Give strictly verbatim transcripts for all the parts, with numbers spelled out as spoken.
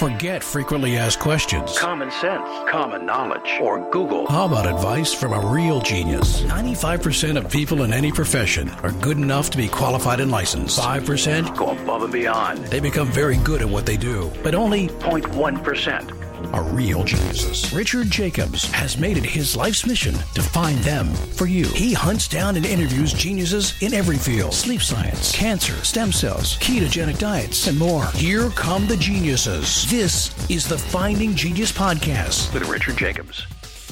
Forget frequently asked questions. Common sense, common knowledge, or Google. How about advice from a real genius? ninety-five percent of people in any profession are good enough to be qualified and licensed. five percent go above and beyond. They become very good at what they do, but only zero point one percent are real geniuses. Richard Jacobs has made it his life's mission to find them for you. He hunts down and interviews geniuses in every field: sleep science, cancer, stem cells, ketogenic diets, and more. Here come the geniuses. This is the Finding Genius Podcast with Richard Jacobs.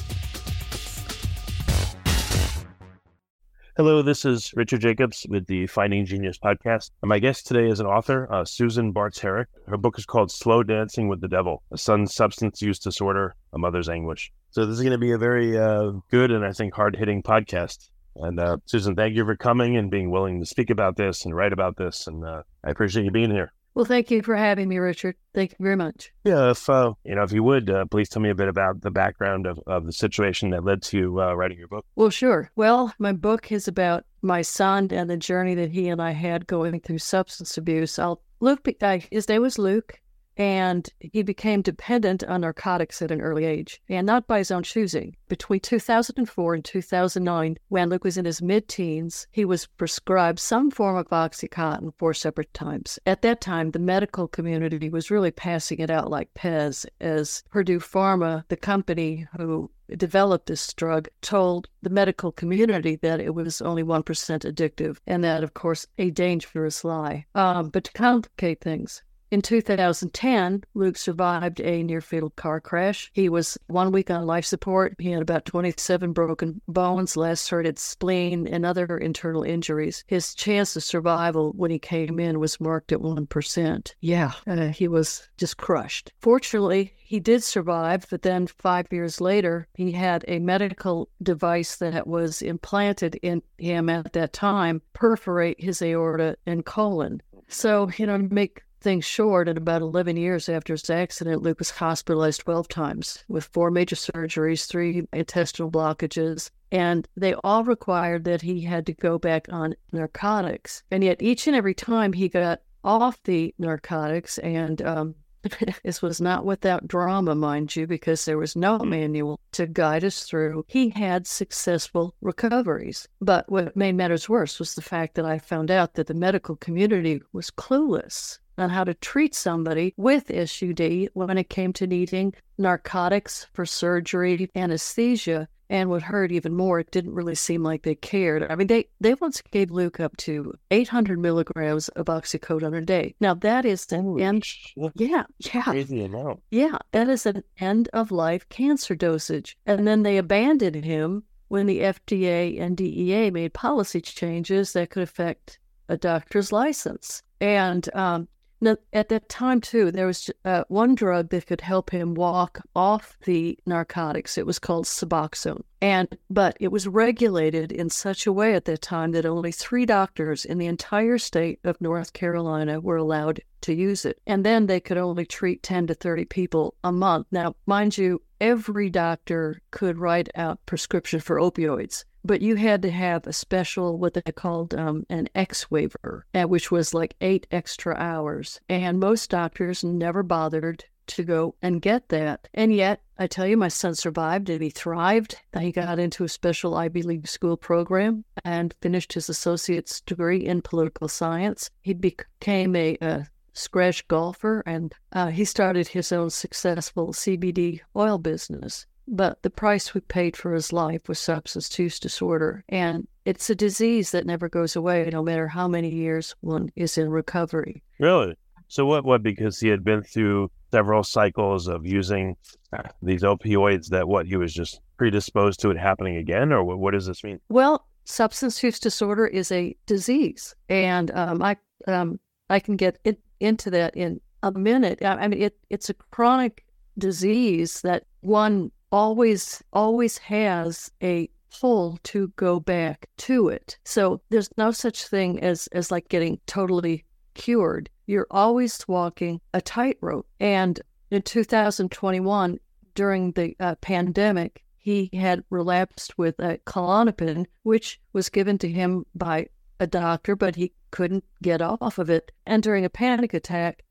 Hello, this is Richard Jacobs with the Finding Genius Podcast. And my guest today is an author, uh, Susan Bartz-Herrick. Her book is called Slow Dancing with the Devil: A Son's Substance Use Disorder, A Mother's Anguish. So this is going to be a very uh, good and I think hard-hitting podcast. And uh, Susan, thank you for coming and being willing to speak about this and write about this. And uh, I appreciate you being here. Well, thank you for having me, Richard. Thank you very much. Yeah, if uh, you know, if you would, uh, please tell me a bit about the background of, of the situation that led to you uh, writing your book. Well, sure. Well, my book is about my son and the journey that he and I had going through substance abuse. I'll, Luke, uh, his name was Luke, and he became dependent on narcotics at an early age, and not by his own choosing. Between two thousand four and two thousand nine, when Luke was in his mid-teens, he was prescribed some form of Oxycontin four separate times. At that time, the medical community was really passing it out like Pez, as Purdue Pharma, the company who developed this drug, told the medical community that it was only one percent addictive, and that, of course, a dangerous lie. Um, but to complicate things, in two thousand ten, Luke survived a near-fatal car crash. He was one week on life support. He had about twenty-seven broken bones, lacerated spleen, and other internal injuries. His chance of survival when he came in was marked at one percent. Yeah, uh, he was just crushed. Fortunately, he did survive, but then five years later, he had a medical device that was implanted in him at that time perforate his aorta and colon. So, you know, to make things short, at about eleven years after his accident, Luke was hospitalized twelve times with four major surgeries, three intestinal blockages, and they all required that he had to go back on narcotics. And yet each and every time he got off the narcotics, and um, this was not without drama, mind you, because there was no manual to guide us through, he had successful recoveries. But what made matters worse was the fact that I found out that the medical community was clueless on how to treat somebody with S U D when it came to needing narcotics for surgery, anesthesia, and what hurt even more, it didn't really seem like they cared. I mean, they, they once gave Luke up to eight hundred milligrams of oxycodone a day. Now, that is an end, yeah, yeah, crazy amount. Yeah, that is an end-of-life cancer dosage. And then they abandoned him when the F D A and D E A made policy changes that could affect a doctor's license. And um, Now, at that time, too, there was uh, one drug that could help him walk off the narcotics. It was called Suboxone. And, but it was regulated in such a way at that time that only three doctors in the entire state of North Carolina were allowed to use it. And then they could only treat ten to thirty people a month. Now, mind you, every doctor could write out prescription for opioids, but you had to have a special, what they called um, an X waiver, uh, which was like eight extra hours. And most doctors never bothered to go and get that. And yet, I tell you, my son survived and he thrived. He got into a special Ivy League school program and finished his associate's degree in political science. He became a, a scratch golfer, and uh, he started his own successful C B D oil business. But the price we paid for his life was substance use disorder. And it's a disease that never goes away, no matter how many years one is in recovery. Really? So what, what, because he had been through several cycles of using these opioids, that what, he was just predisposed to it happening again? Or what, what does this mean? Well, substance use disorder is a disease. And um, I um, I can get it, into that in a minute. I, I mean, it it's a chronic disease that one always, always has a pull to go back to it. So there's no such thing as, as like getting totally cured. You're always walking a tightrope. And in two thousand twenty-one, during the uh, pandemic, he had relapsed with a Klonopin, which was given to him by a doctor, but he couldn't get off of it. And during a panic attack,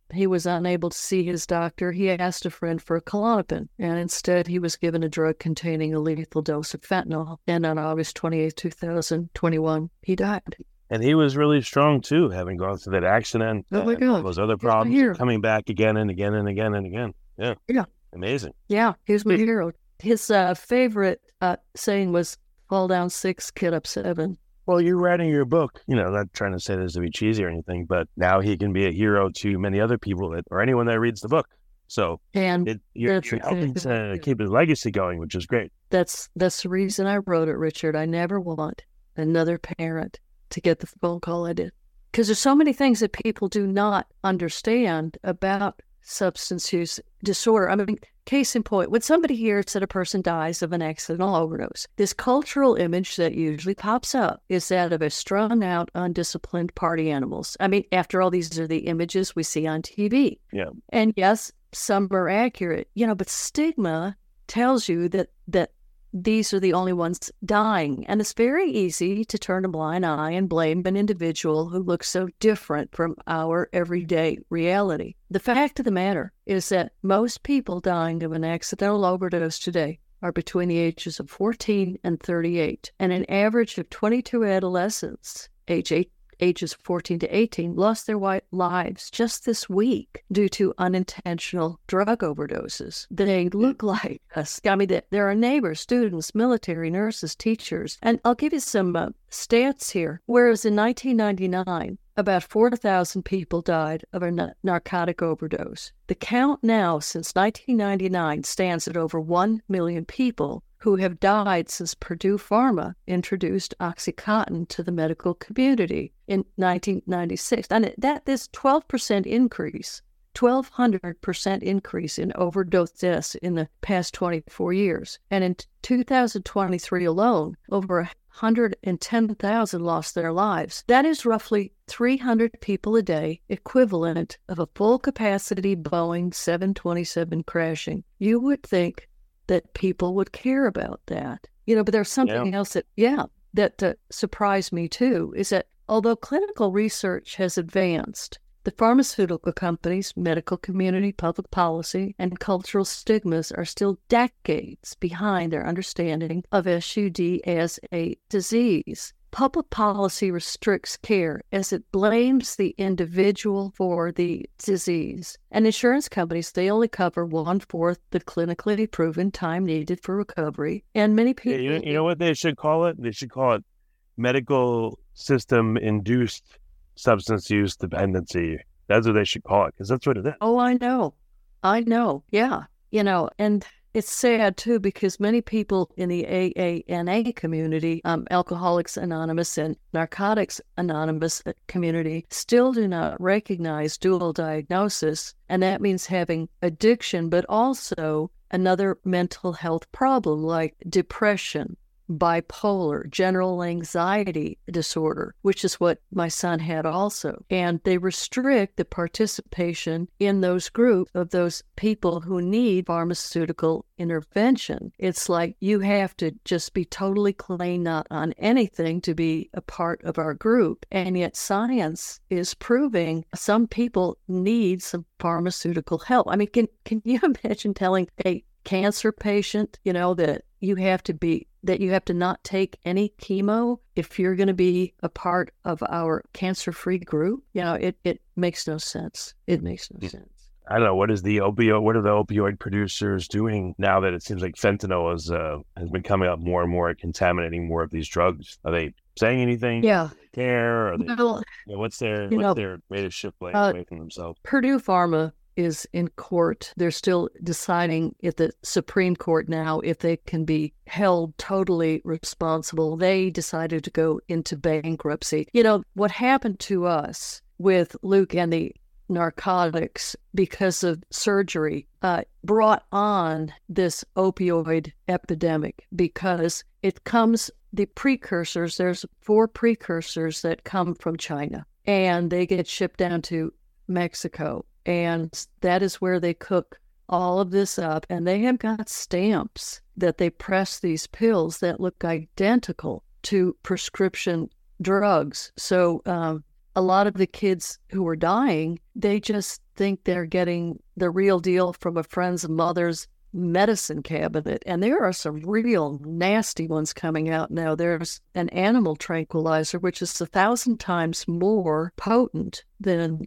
he was unable to see his doctor, he asked a friend for a Klonopin, and instead he was given a drug containing a lethal dose of fentanyl. And on August twenty-eighth, two thousand twenty-one, he died. And he was really strong, too, having gone through that accident. Oh, my God. Those other problems, coming back again and again and again and again. Yeah. Yeah. Amazing. Yeah, he was my hero. His uh, favorite uh, saying was, fall down six, get up seven. Well, you're writing your book, you know, not trying to say this to be cheesy or anything, but now he can be a hero to many other people that, or anyone that reads the book. So and it, you're, you're helping to keep his legacy going, which is great. That's, that's the reason I wrote it, Richard. I never want another parent to get the phone call I did. Because there's so many things that people do not understand about substance use disorder. I mean, case in point, when somebody hears that a person dies of an accidental overdose, this cultural image that usually pops up is that of a strung out, undisciplined party animals. I mean, after all, these are the images we see on T V. Yeah. And yes, some are accurate, you know, but stigma tells you that that these are the only ones dying. And it's very easy to turn a blind eye and blame an individual who looks so different from our everyday reality. The fact of the matter is that most people dying of an accidental overdose today are between the ages of fourteen and thirty-eight. And an average of twenty-two adolescents, age eight, ages fourteen to eighteen, lost their lives just this week due to unintentional drug overdoses. They look like us. I mean, there are neighbors, students, military, nurses, teachers. And I'll give you some uh, stats here. Whereas in nineteen ninety-nine, about four thousand people died of a n- narcotic overdose. The count now since nineteen ninety-nine stands at over one million people who have died since Purdue Pharma introduced OxyContin to the medical community in nineteen ninety-six. And that this twelve percent increase, twelve hundred percent increase in overdose deaths in the past twenty-four years. And in two thousand twenty-three alone, over one hundred ten thousand lost their lives. That is roughly three hundred people a day, equivalent of a full-capacity Boeing seven twenty-seven crashing. You would think that people would care about that. You know, but there's something yeah. else that, yeah, that uh, surprised me too, is that although clinical research has advanced, the pharmaceutical companies, medical community, public policy, and cultural stigmas are still decades behind their understanding of S U D as a disease. Public policy restricts care as it blames the individual for the disease. And insurance companies, they only cover one-fourth the clinically proven time needed for recovery. And many people... Yeah, you, you know what they should call it? They should call it medical system-induced substance use dependency. That's what they should call it, because that's what it is. Oh, I know. I know. Yeah. You know, and... it's sad, too, because many people in the A A N A community, um, Alcoholics Anonymous and Narcotics Anonymous community, still do not recognize dual diagnosis, and that means having addiction, but also another mental health problem like depression, bipolar, general anxiety disorder, which is what my son had also. And they restrict the participation in those groups of those people who need pharmaceutical intervention. It's like you have to just be totally clean, not on anything, to be a part of our group. And yet science is proving some people need some pharmaceutical help. I mean, can, can you imagine telling a cancer patient, you know, that you have to be that you have to not take any chemo if you're going to be a part of our cancer-free group? You know, it, it makes no sense. It makes no sense. I don't know. What is the opioid? What are the opioid producers doing now that it seems like fentanyl is, uh, has been coming up more and more, contaminating more of these drugs? Are they saying anything? Yeah. Do they care? Are they, well, you know, what's their what's know, their way to shift blame uh, away from themselves? Purdue Pharma is in court. They're still deciding at the Supreme Court now if they can be held totally responsible. They decided to go into bankruptcy. You know, what happened to us with Luke and the narcotics because of surgery uh, brought on this opioid epidemic, because it comes, the precursors, there's four precursors that come from China, and they get shipped down to Mexico. And that is where they cook all of this up. And they have got stamps that they press these pills that look identical to prescription drugs. So um, a lot of the kids who are dying, they just think they're getting the real deal from a friend's mother's medicine cabinet. And there are some real nasty ones coming out now. There's an animal tranquilizer, which is a thousand times more potent than...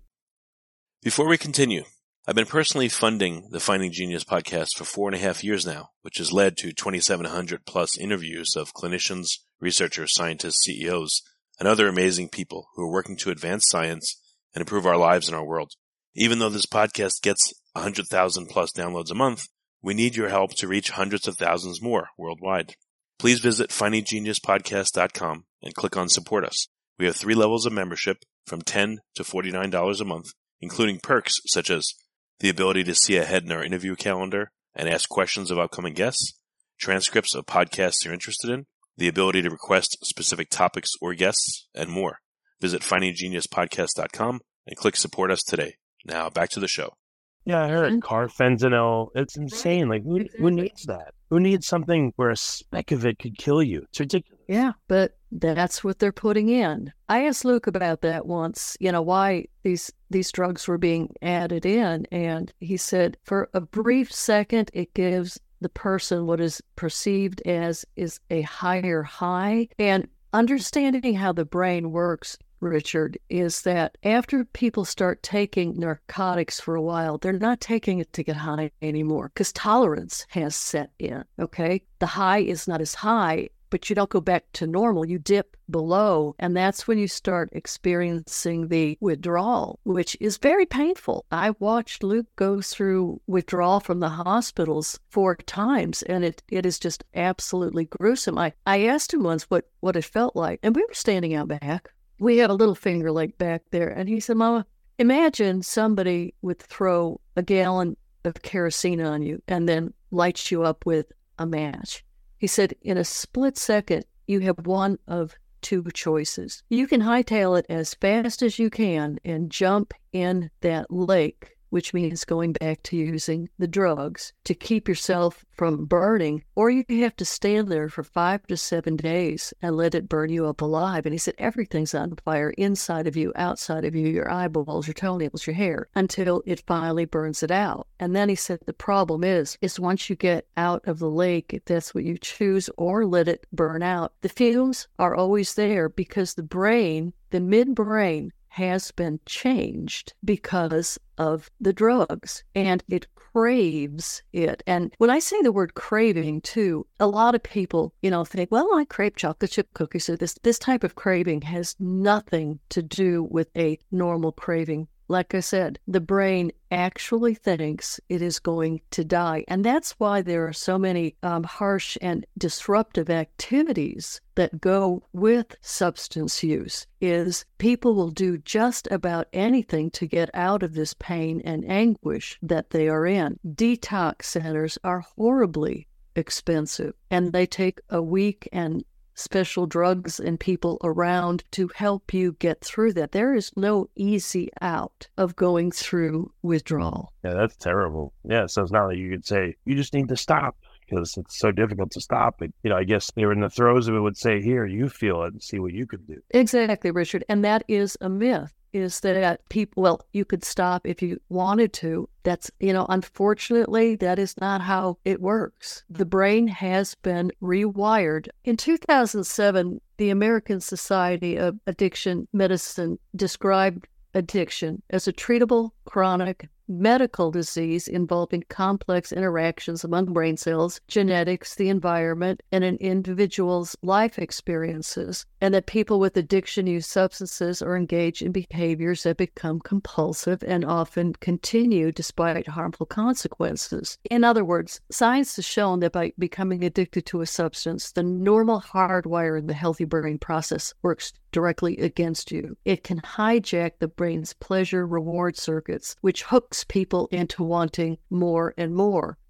Before we continue, I've been personally funding the Finding Genius podcast for four and a half years now, which has led to twenty-seven hundred plus interviews of clinicians, researchers, scientists, C E Os, and other amazing people who are working to advance science and improve our lives and our world. Even though this podcast gets one hundred thousand plus downloads a month, we need your help to reach hundreds of thousands more worldwide. Please visit finding genius podcast dot com and click on Support Us. We have three levels of membership from ten dollars to forty-nine dollars a month, including perks such as the ability to see ahead in our interview calendar and ask questions of upcoming guests, transcripts of podcasts you're interested in, the ability to request specific topics or guests, and more. Visit finding genius podcast dot com and click Support Us today. Now back to the show. Yeah, I heard it. Carfentanil. It's insane. Like, who, who needs that? Who needs something where a speck of it could kill you? It's ridiculous. Yeah, but that's what they're putting in. I asked Luke about that once, you know, why these these drugs were being added in. And he said, for a brief second, it gives the person what is perceived as is a higher high. And understanding how the brain works, Richard, is that after people start taking narcotics for a while, they're not taking it to get high anymore because tolerance has set in, okay? The high is not as high, but you don't go back to normal. You dip below, and that's when you start experiencing the withdrawal, which is very painful. I watched Luke go through withdrawal from the hospitals four times, and it, it is just absolutely gruesome. I, I asked him once what, what it felt like, and we were standing out back. We had a little Finger Lake back there, and he said, Mama, imagine somebody would throw a gallon of kerosene on you and then lights you up with a match. He said, in a split second, you have one of two choices. You can hightail it as fast as you can and jump in that lake, which means going back to using the drugs to keep yourself from burning, or you have to stand there for five to seven days and let it burn you up alive. And he said, everything's on fire inside of you, outside of you, your eyeballs, your toenails, your hair, until it finally burns it out. And then he said, the problem is, is once you get out of the lake, if that's what you choose, or let it burn out, the fumes are always there because the brain, the midbrain, has been changed because of the drugs, and it craves it. And when I say the word craving too, a lot of people, you know, think, well, I crave chocolate chip cookies. So this, this type of craving has nothing to do with a normal craving. Like I said, the brain actually thinks it is going to die. And that's why there are so many um, harsh and disruptive activities that go with substance use, is people will do just about anything to get out of this pain and anguish that they are in. Detox centers are horribly expensive, and they take a week and special drugs and people around to help you get through that. There is no easy out of going through withdrawal. Yeah, that's terrible. Yeah, so it's not like you could say, you just need to stop because it's so difficult to stop. But, you know, I guess they were in the throes of it would say, here, you feel it and see what you can do. Exactly, Richard. And that is a myth, is that people, well, you could stop if you wanted to. That's, you know, unfortunately, that is not how it works. The brain has been rewired. In two thousand seven, the American Society of Addiction Medicine described addiction as a treatable chronic medical disease involving complex interactions among brain cells, genetics, the environment, and an individual's life experiences, and that people with addiction use substances or engage in behaviors that become compulsive and often continue despite harmful consequences. In other words, science has shown that by becoming addicted to a substance, the normal hardwire in the healthy brain process works directly against you. It can hijack the brain's pleasure reward circuits, which hooks people into wanting more and more.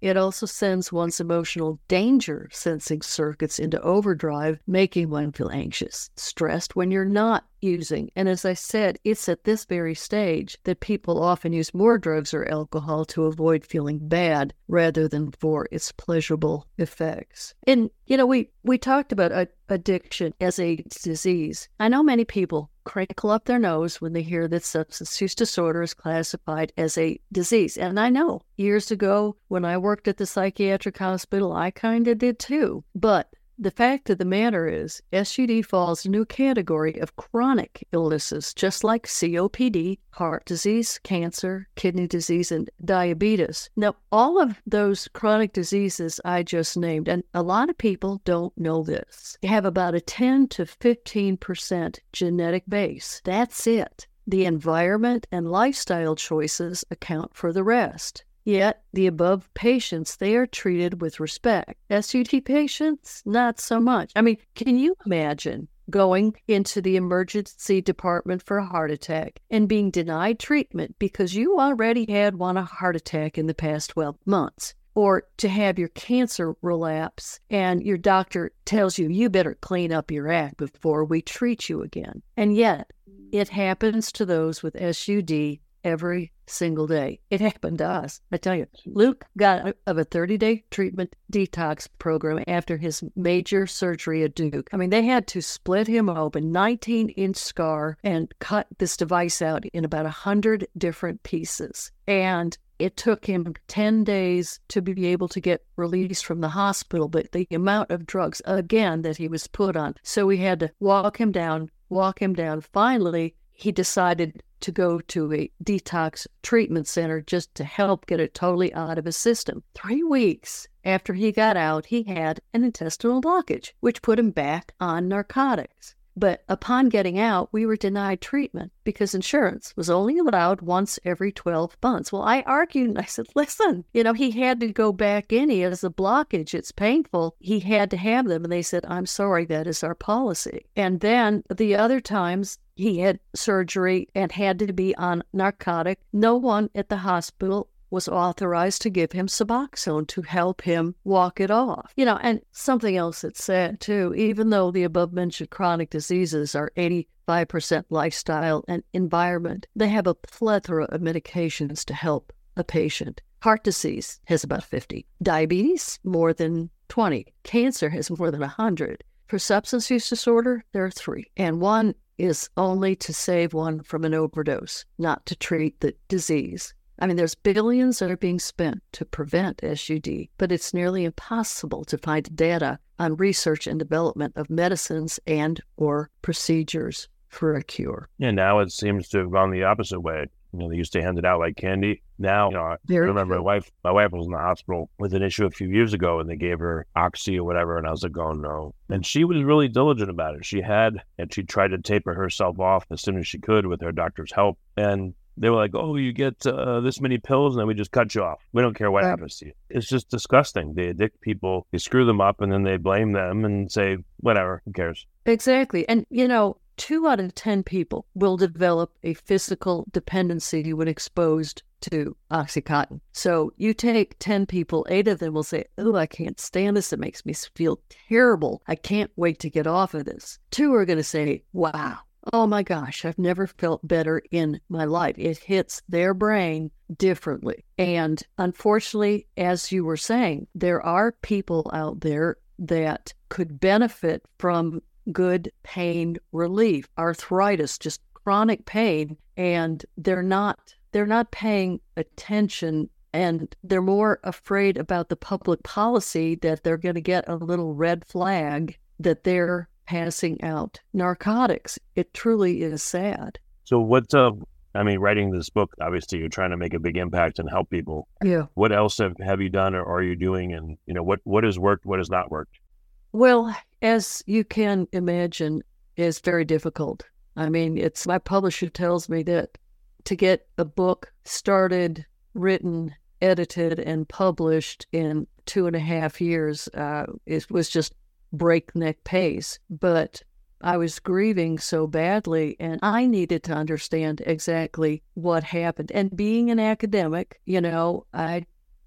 It also sends one's emotional danger sensing circuits into overdrive, making one feel anxious, stressed when you're not using. And as I said, it's at this very stage that people often use more drugs or alcohol to avoid feeling bad rather than for its pleasurable effects. And, you know, we, we talked about a, addiction as a disease. I know many people crinkle up their nose when they hear that substance use disorder is classified as a disease. And I know years ago when I worked at the psychiatric hospital, I kind of did too. But the fact of the matter is, S U D falls into a category of chronic illnesses, just like C O P D, heart disease, cancer, kidney disease, and diabetes. Now, all of those chronic diseases I just named, and a lot of people don't know this, have about a ten to fifteen percent genetic base. That's it. The environment and lifestyle choices account for the rest. Yet, the above patients, they are treated with respect. S U D patients, not so much. I mean, can you imagine going into the emergency department for a heart attack and being denied treatment because you already had one a heart attack in the past twelve months? Or to have your cancer relapse and your doctor tells you, you better clean up your act before we treat you again. And yet, it happens to those with S U D every single day. It happened to us. I tell you, Luke got out of a thirty-day treatment detox program after his major surgery at Duke. I mean, they had to split him open, nineteen-inch scar, and cut this device out in about one hundred different pieces. And it took him ten days to be able to get released from the hospital, but the amount of drugs, again, that he was put on. So we had to walk him down, walk him down. Finally, he decided to go to a detox treatment center just to help get it totally out of his system. Three weeks after he got out, he had an intestinal blockage, which put him back on narcotics. But upon getting out, we were denied treatment because insurance was only allowed once every twelve months. Well, I argued and I said, listen, you know, he had to go back in. He has a blockage. It's painful. He had to have them. And they said, I'm sorry, that is our policy. And then the other times he had surgery and had to be on narcotic, no one at the hospital was authorized to give him Suboxone to help him walk it off. You know, and something else that's sad too, even though the above-mentioned chronic diseases are eighty-five percent lifestyle and environment, they have a plethora of medications to help a patient. Heart disease has about fifty. Diabetes, more than twenty. Cancer has more than one hundred. For substance use disorder, there are three. And one is only to save one from an overdose, not to treat the disease. I mean, there's billions that are being spent to prevent S U D, but it's nearly impossible to find data on research and development of medicines and or procedures for a cure. Yeah, now it seems to have gone the opposite way. You know, they used to hand it out like candy. Now, you know, I Very remember true. my wife, my wife was in the hospital with an issue a few years ago and they gave her Oxy or whatever. And I was like, oh no. And she was really diligent about it. She had, and she tried to taper herself off as soon as she could with her doctor's help. And they were like, oh, you get uh, this many pills and then we just cut you off. We don't care what Right. happens to you. It's just disgusting. They addict people, they screw them up and then they blame them and say, whatever, who cares? Exactly. And, you know, two out of ten people will develop a physical dependency when exposed to Oxycontin. So you take ten people, eight of them will say, oh, I can't stand this. It makes me feel terrible. I can't wait to get off of this. Two are going to say, wow, oh my gosh, I've never felt better in my life. It hits their brain differently. And unfortunately, as you were saying, there are people out there that could benefit from good pain relief, arthritis, just chronic pain, and they're not they're not paying attention, and they're more afraid about the public policy that they're going to get a little red flag that they're passing out narcotics. It truly is sad. So what's, uh, I mean, writing this book, obviously you're trying to make a big impact and help people. Yeah. What else have, have you done or are you doing? And, you know, what, what has worked, what has not worked? Well, as you can imagine, it's very difficult. I mean, it's my publisher tells me that to get a book started, written, edited, and published in two and a half years, uh, it was just breakneck pace. But I was grieving so badly, and I needed to understand exactly what happened. And being an academic, you know, I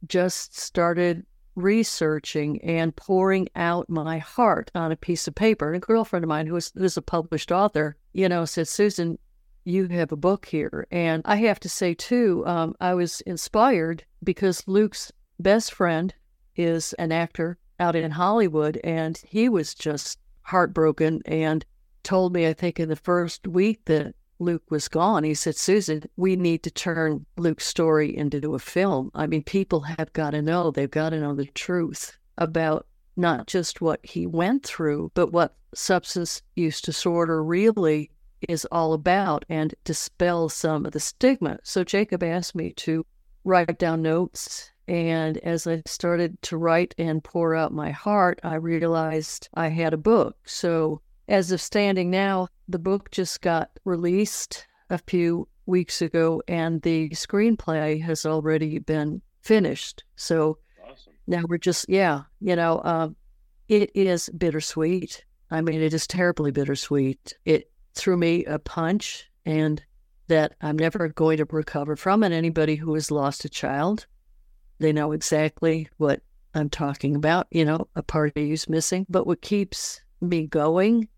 just started researching and pouring out my heart on a piece of paper. And a girlfriend of mine who is, who is a published author, you know, said, Susan, you have a book here. And I have to say, too, um, I was inspired because Luke's best friend is an actor out in Hollywood, and he was just heartbroken and told me, I think in the first week that Luke was gone, he said, Susan, we need to turn Luke's story into a film. I mean, people have got to know, they've got to know the truth about not just what he went through, but what substance use disorder really is all about, and dispel some of the stigma. So Jacob asked me to write down notes, and as I started to write and pour out my heart, I realized I had a book. So as of standing now, the book just got released a few weeks ago, and the screenplay has already been finished. So Awesome. now we're just, yeah, you know, um, it is bittersweet. I mean, it is terribly bittersweet. It threw me a punch, and that I'm never going to recover from. And anybody who has lost a child, they know exactly what I'm talking about, you know, a part of you's missing. But what keeps me going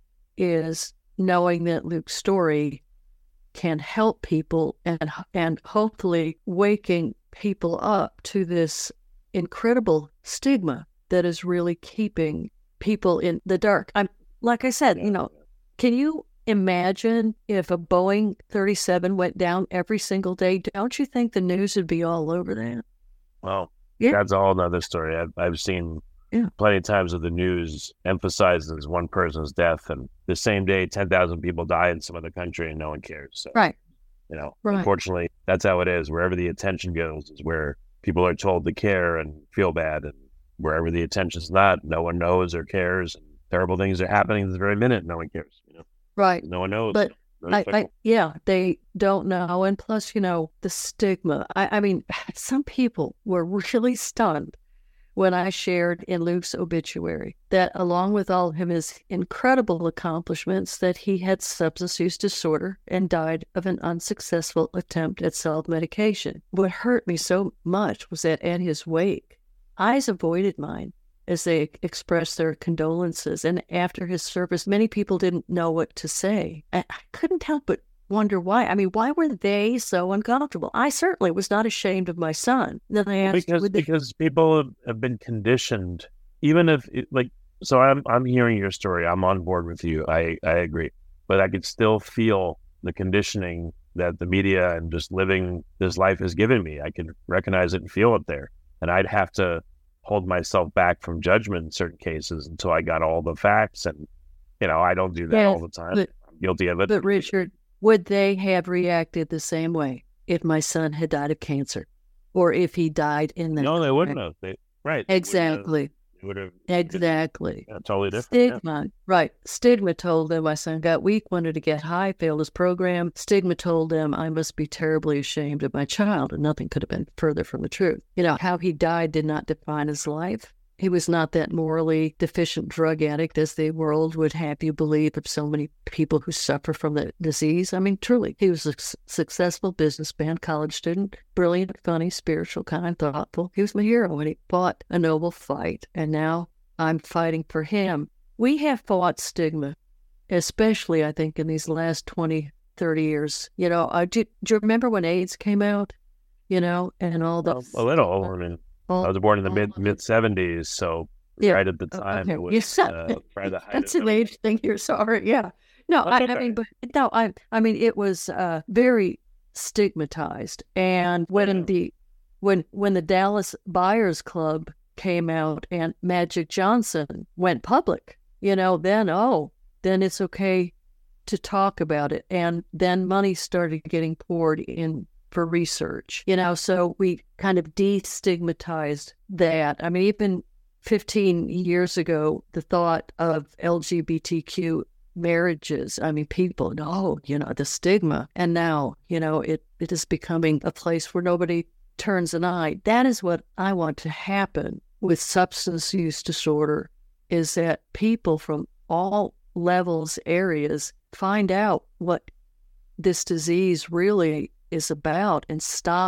is knowing that Luke's story can help people, and and hopefully waking people up to this incredible stigma that is really keeping people in the dark. I'm like I said, you know, can you imagine if a Boeing thirty-seven went down every single day? Don't you think the news would be all over that? Well, Yeah. that's a whole other story. I've, I've seen Yeah. plenty of times of the news emphasizes one person's death, and the same day, ten thousand people die in some other country and no one cares. So, Right. you know, Right. unfortunately, that's how it is. Wherever the attention goes is where people are told to care and feel bad. And wherever the attention's not, no one knows or cares. And terrible things are happening this very minute. No one cares. You know, Right. no one knows. But Very I, I, fickle. yeah, they don't know. And plus, you know, the stigma. I, I mean, some people were really stunned when I shared in Luke's obituary that along with all of his incredible accomplishments, that he had substance use disorder and died of an unsuccessful attempt at self-medication. What hurt me so much was that at his wake, eyes avoided mine as they expressed their condolences. And after his service, many people didn't know what to say. I, I couldn't help but wonder why. I mean, why were they so uncomfortable? I certainly was not ashamed of my son. Then I asked, because would they- because people have, have been conditioned, even if it, like so I'm I'm hearing your story, I'm on board with you, I I agree, but I could still feel the conditioning that the media and just living this life has given me. I can recognize it and feel it there, and I'd have to hold myself back from judgment in certain cases until I got all the facts. And you know, I don't do that Yeah, all the time. but- I'm guilty of it. But Richard, would they have reacted the same way if my son had died of cancer, or if he died in that? no, they wouldn't have. They, right? they wouldn't have- Exactly. They would have Exactly. yeah, totally different. Yeah. Stigma, right. Stigma told them my son got weak, wanted to get high, failed his program. Stigma told them I must be terribly ashamed of my child, and nothing could have been further from the truth. You know, how he died did not define his life. He was not that morally deficient drug addict as the world would have you believe of so many people who suffer from the disease. I mean, truly, he was a s- successful businessman, college student, brilliant, funny, spiritual, kind, thoughtful. He was my hero, and he fought a noble fight, and now I'm fighting for him. We have fought stigma, especially, I think, in these last twenty, thirty years. You know, uh, do, do you remember when AIDS came out? You know, and all the... Well, a little. I mean, all- I was born in the all mid of it. mid seventies, so Yeah. right at the Oh, time okay. it was Yes. uh, right at the height That's of an it. age thing here. Sorry. Yeah. No, That's I, okay. I mean, but no, I, I mean, it was uh, very stigmatized. And when Yeah. the, when, when the Dallas Buyers Club came out and Magic Johnson went public, you know, then, oh, then it's okay to talk about it. And then money started getting poured in for research, you know, so we kind of destigmatized that. I mean, even fifteen years ago, the thought of L G B T Q marriages, I mean, people know, you know, the stigma. And now, you know, it, it is becoming a place where nobody turns an eye. That is what I want to happen with substance use disorder, is that people from all levels, areas, find out what this disease really is about and stop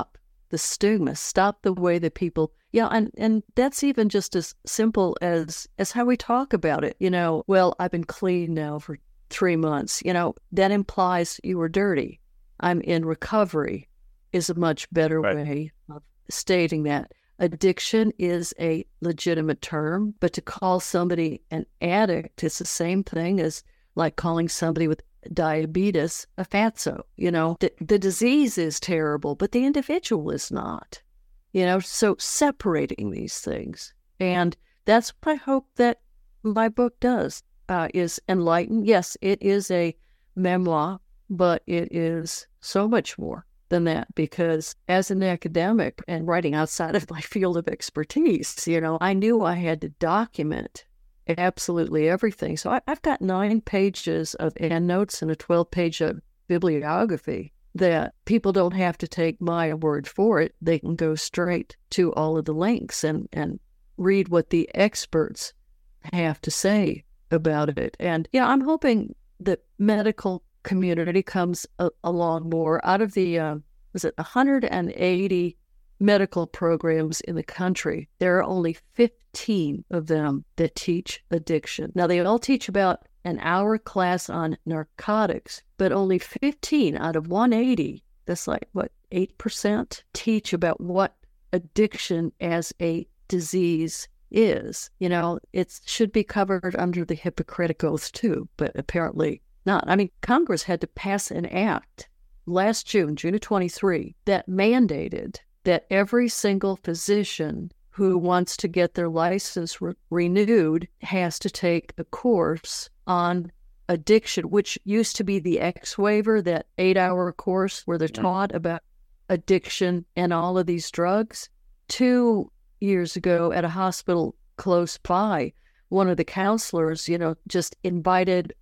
the stigma, stop the way that people, yeah, and, and that's even just as simple as, as how we talk about it. You know, well, I've been clean now for three months. You know, that implies you were dirty. I'm in recovery is a much better Right. way of stating that. Addiction is a legitimate term, but to call somebody an addict is the same thing as like calling somebody with diabetes a fatso. You know, the, the disease is terrible, but the individual is not. You know, so separating these things. And that's what I hope that my book does, uh, is enlighten. Yes, it is a memoir, but it is so much more than that, because as an academic and writing outside of my field of expertise, you know, I knew I had to document absolutely everything. So I, I've got nine pages of endnotes and a twelve-page bibliography that people don't have to take my word for it. They can go straight to all of the links and, and read what the experts have to say about it. And yeah, I'm hoping that medical community comes a, along more. Out of the, uh, was it one hundred eighty medical programs in the country, there are only fifteen of them that teach addiction. Now, they all teach about an hour class on narcotics, but only fifteen out of one hundred eighty, that's like, what, eight percent, teach about what addiction as a disease is. You know, it should be covered under the Hippocratic Oath too, but apparently not. I mean, Congress had to pass an act last June, June of twenty-three, that mandated that every single physician who wants to get their license re- renewed has to take a course on addiction, which used to be the X waiver, that eight-hour course where they're taught about addiction and all of these drugs. Two years ago at a hospital close by, one of the counselors, you know, just invited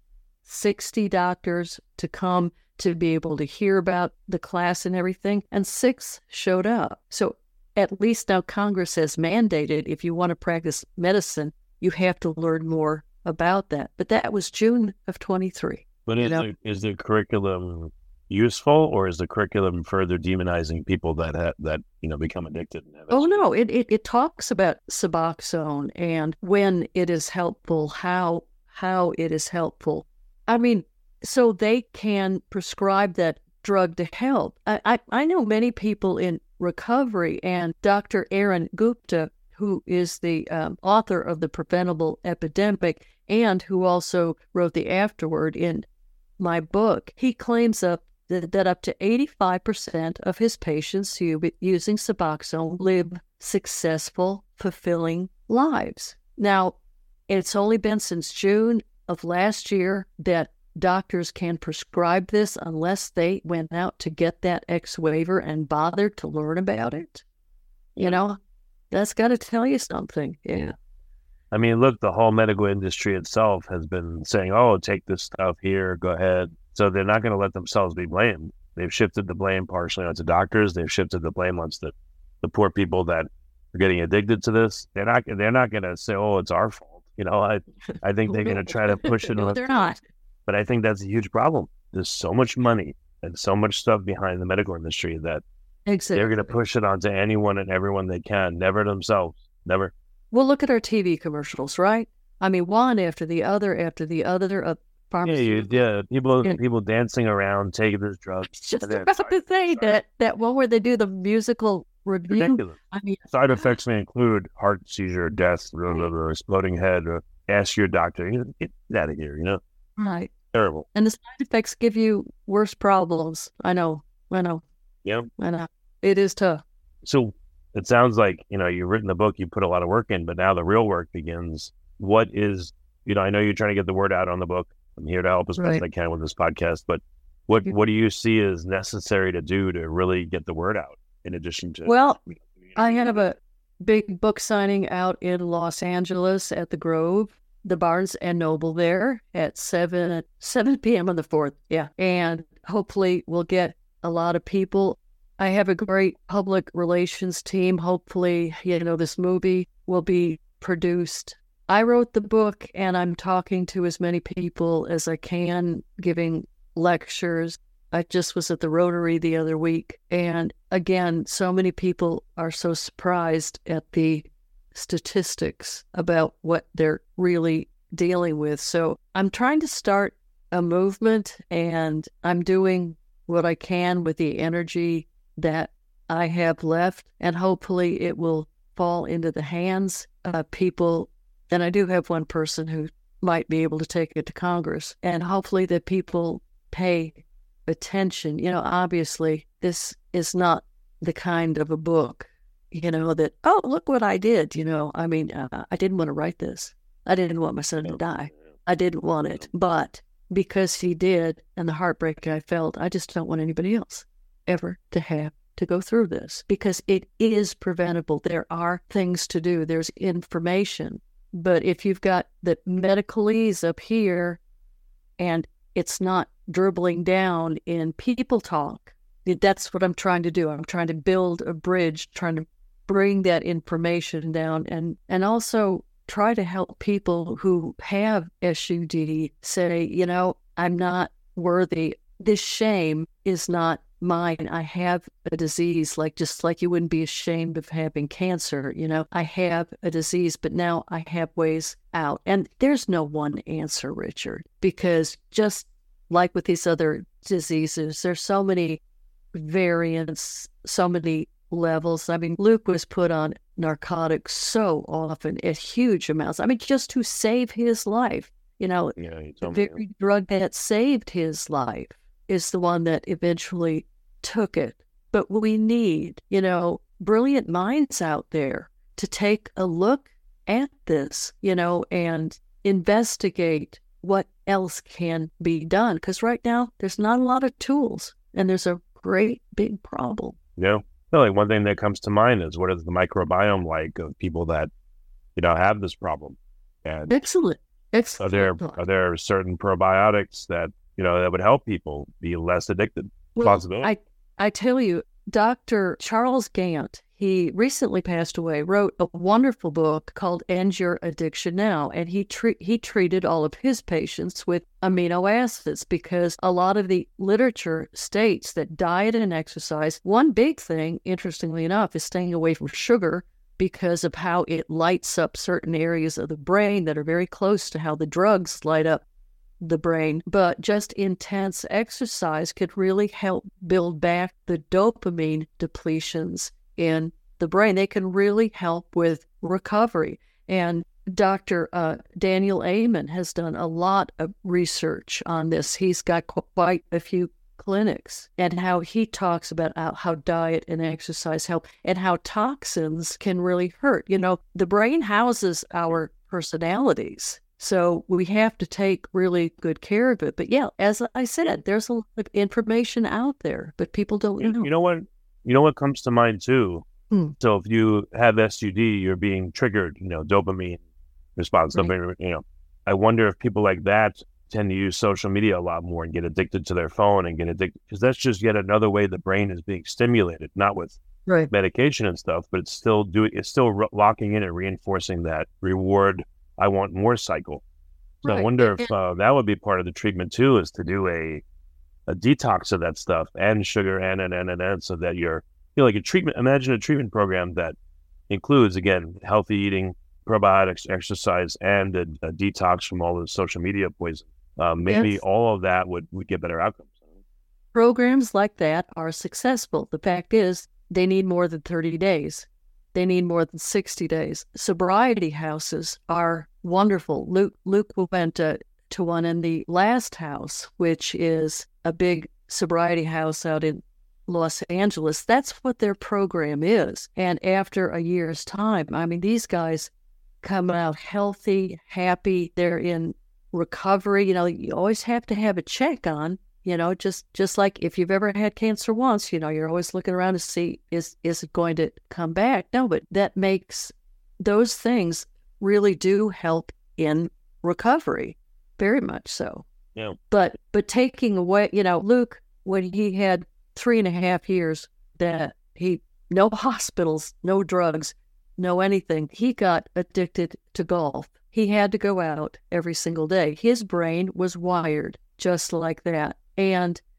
sixty doctors to come to be able to hear about the class and everything, and six showed up. So at least now Congress has mandated if you want to practice medicine, you have to learn more about that. But that was June of twenty-three. But is, know? the, is the curriculum useful, or is the curriculum further demonizing people that ha- that you know become addicted? And have Oh, no, it, it, it talks about Suboxone and when it is helpful, how how it is helpful. I mean, so they can prescribe that drug to help. I, I, I know many people in recovery, and Doctor Aaron Gupta, who is the um, author of The Preventable Epidemic and who also wrote the afterword in my book, he claims up that, that up to eighty-five percent of his patients who are using Suboxone live successful, fulfilling lives. Now, it's only been since June of last year that doctors can prescribe this unless they went out to get that X waiver and bothered to learn about it. You know, that's got to tell you something. Yeah. I mean, look, the whole medical industry itself has been saying, oh, take this stuff here, go ahead. So they're not going to let themselves be blamed. They've shifted the blame partially onto doctors. They've shifted the blame onto the, the poor people that are getting addicted to this. They're not, they're not going to say, oh, it's our fault. You know, I, I think they're going to try to push it. No, on, they're not. But I think that's a huge problem. There's so much money and so much stuff behind the medical industry that Exactly. they're going to push it onto anyone and everyone they can, never themselves, never. Well, look at our T V commercials, right? I mean, one after the other after the other of Yeah, you, pharmaceuticals. yeah, people, Yeah. people dancing around, taking this drug. Just And then- about sorry, to say sorry. that that one where they do the musical review. Ridiculous. I mean, Side effects may include heart seizure, death, blah, blah, blah, exploding head. Or ask your doctor. You know, get out of here. You know, right. terrible. And the side effects give you worse problems. I know. I know. Yeah. I know. It is tough. So it sounds like, you know, you've written the book, you put a lot of work in, but now the real work begins. What is, you know, I know you're trying to get the word out on the book. I'm here to help as best Right. I can with this podcast, but what, Yeah. what do you see as necessary to do to really get the word out in addition to? Well, you know, community? I have a big book signing out in Los Angeles at the Grove, the Barnes and Noble there at seven seven p.m. on the fourth. Yeah. And hopefully we'll get a lot of people. I have a great public relations team. Hopefully, you know, this movie will be produced. I wrote the book and I'm talking to as many people as I can, giving lectures. I just was at the Rotary the other week, and again, so many people are so surprised at the statistics about what they're really dealing with. So I'm trying to start a movement, and I'm doing what I can with the energy that I have left, and hopefully it will fall into the hands of people. And I do have one person who might be able to take it to Congress, and hopefully that people pay attention. You know, obviously this is not the kind of a book, you know, that, oh, look what I did. You know, I mean, uh, I didn't want to write this. I didn't want my son to die. I didn't want it. But because he did, and the heartbreak I felt, I just don't want anybody else ever to have to go through this, because it is preventable. There are things to do. There's information. But if you've got the medicalese up here and it's not dribbling down in people talk, that's what I'm trying to do. I'm trying to build a bridge, trying to bring that information down, and, and also try to help people who have S U D say, you know, I'm not worthy. This shame is not mine. I have a disease, like just like you wouldn't be ashamed of having cancer. You know, I have a disease, but now I have ways out. And there's no one answer, Richard, because just like with these other diseases, there's so many variants, so many levels. I mean, Luke was put on narcotics so often at huge amounts. I mean, just to save his life. You know, Yeah, you the told me. very drug that saved his life is the one that eventually took it. But we need, you know, brilliant minds out there to take a look at this, you know, and investigate what else can be done. Because right now, there's not a lot of tools, and there's a great big problem. Yeah. No, like one thing that comes to mind is, what is the microbiome like of people that, you know, have this problem? And Excellent. Excellent. are there are there certain probiotics that, you know, that would help people be less addicted? Well, Possibility. I, I tell you, Doctor Charles Gant, he recently passed away, wrote a wonderful book called End Your Addiction Now, and he tre- he treated all of his patients with amino acids, because a lot of the literature states that diet and exercise, one big thing, interestingly enough, is staying away from sugar, because of how it lights up certain areas of the brain that are very close to how the drugs light up the brain. But just intense exercise could really help build back the dopamine depletions in the brain. They can really help with recovery. And Doctor Uh, Daniel Amen has done a lot of research on this. He's got quite a few clinics, and how he talks about how, how diet and exercise help, and how toxins can really hurt. You know, the brain houses our personalities, so we have to take really good care of it. But yeah, as I said, there's a lot of information out there, but people don't You, know. you know what? You know what comes to mind too? Hmm. So if you have S U D, you're being triggered, you know, dopamine response. Right. Dopamine, you know, I wonder if people like that tend to use social media a lot more and get addicted to their phone and get addicted, because that's just yet another way the brain is being stimulated, not with Right. medication and stuff, but it's still doing, it's still re- locking in and reinforcing that reward, I want more cycle. So I Right. wonder And- if uh, that would be part of the treatment too, is to do a a detox of that stuff and sugar and and and and, and so that you're, you know, like a treatment. Imagine a treatment program that includes, again, healthy eating, probiotics, exercise, and a, a detox from all the social media poison. Uh, maybe Yes. all of that would, would get better outcomes. Programs like that are successful. The fact is, they need more than thirty days. They need more than sixty days. Sobriety houses are wonderful. Luke, Luke went to, to one in the Last House, which is a big sobriety house out in Los Angeles. That's what their program is. And after a year's time, I mean, these guys come out healthy, happy. They're in recovery. You know, you always have to have a check on, you know, just just like if you've ever had cancer once, you know, you're always looking around to see, is is it going to come back? No, but that makes, those things really do help in recovery, very much so. Yeah. But but taking away, you know, Luke, when he had three and a half years that he, no hospitals, no drugs, no anything, he got addicted to golf. He had to go out every single day. His brain was wired just like that. And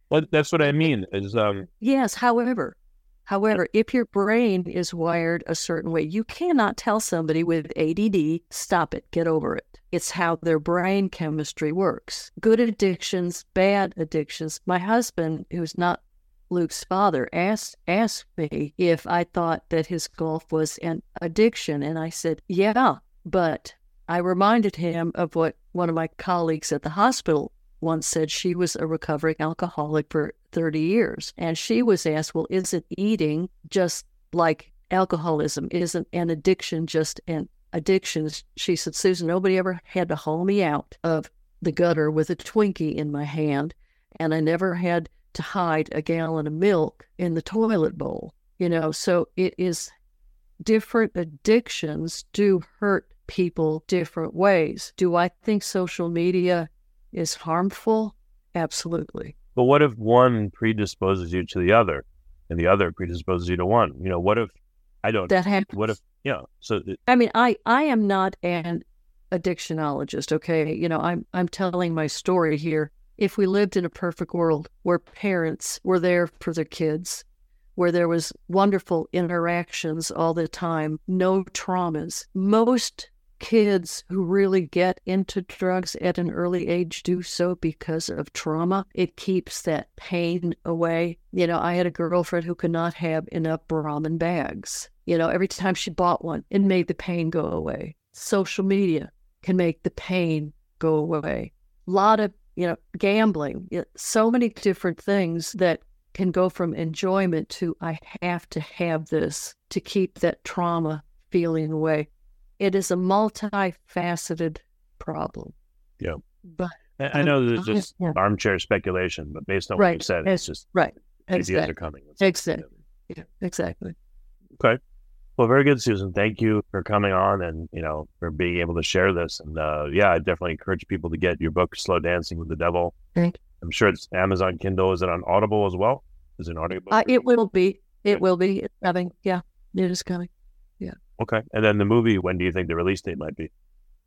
Well, that's what I mean. Is um. Yes, however, however, if your brain is wired a certain way, you cannot tell somebody with A D D, stop it, get over it. It's how their brain chemistry works. Good addictions, bad addictions. My husband, who's not Luke's father, asked asked me if I thought that his golf was an addiction, and I said, yeah, but I reminded him of what one of my colleagues at the hospital once said. She was a recovering alcoholic for thirty years, and she was asked, well, isn't eating just like alcoholism? Isn't an addiction just an addiction? She said, Susan, nobody ever had to haul me out of the gutter with a Twinkie in my hand, and I never had to hide a gallon of milk in the toilet bowl. You know, so it is different addictions do hurt people different ways. Do I think social media is harmful? Absolutely. But what if one predisposes you to the other and the other predisposes you to one? You know, what if, I don't, that happens. What if, yeah. So, it, I mean, I, I am not an addictionologist, okay? You know, I'm, I'm telling my story here. If we lived in a perfect world where parents were there for their kids, where there was wonderful interactions all the time, no traumas, most kids who really get into drugs at an early age do so because of trauma. It keeps that pain away. You know, I had a girlfriend who could not have enough Brahmin bags. You know, every time she bought one, it made the pain go away. Social media can make the pain go away. A lot of, you know, gambling, so many different things that can go from enjoyment to I have to have this to keep that trauma feeling away. It is a multifaceted problem. Yeah. But I, I know that it's just yeah. armchair speculation, but based on right. what you said, it's, it's just right. ideas exactly. are coming. Exactly. Yeah, exactly. Okay. Well, very good, Susan. Thank you for coming on and, you know, for being able to share this. And uh, yeah, I definitely encourage people to get your book, Slow Dancing with the Devil. Thank you. I'm sure it's Amazon Kindle. Is it on Audible as well? Is it an audiobook? Uh, it will be. It okay. will be. It's coming. Yeah, it is coming. Yeah. Okay. And then the movie, when do you think the release date might be?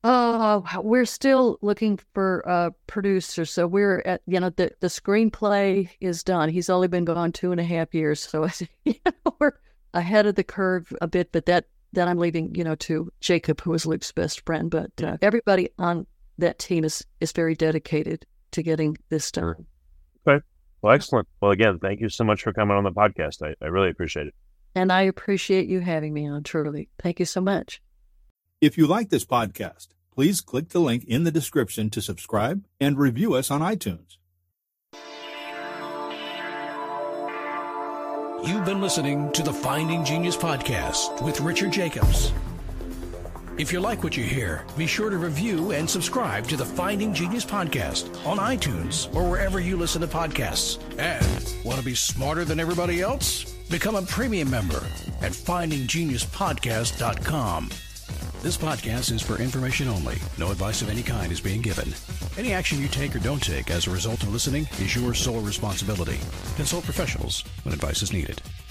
Oh, uh, we're still looking for a producer. So we're at, you know, the, the screenplay is done. He's only been gone two and a half years. So you know, we're ahead of the curve a bit, but that, that I'm leaving, you know, to Jacob, who is Luke's best friend. But uh, everybody on that team is, is very dedicated to getting this done. Okay. Well, excellent. Well, again, thank you so much for coming on the podcast. I, I really appreciate it. And I appreciate you having me on, truly. Thank you so much. If you like this podcast, please click the link in the description to subscribe and review us on iTunes. You've been listening to the Finding Genius podcast with Richard Jacobs. If you like what you hear, be sure to review and subscribe to the Finding Genius podcast on iTunes or wherever you listen to podcasts. And want to be smarter than everybody else? Become a premium member at finding genius podcast dot com. This podcast is for information only. No advice of any kind is being given. Any action you take or don't take as a result of listening is your sole responsibility. Consult professionals when advice is needed.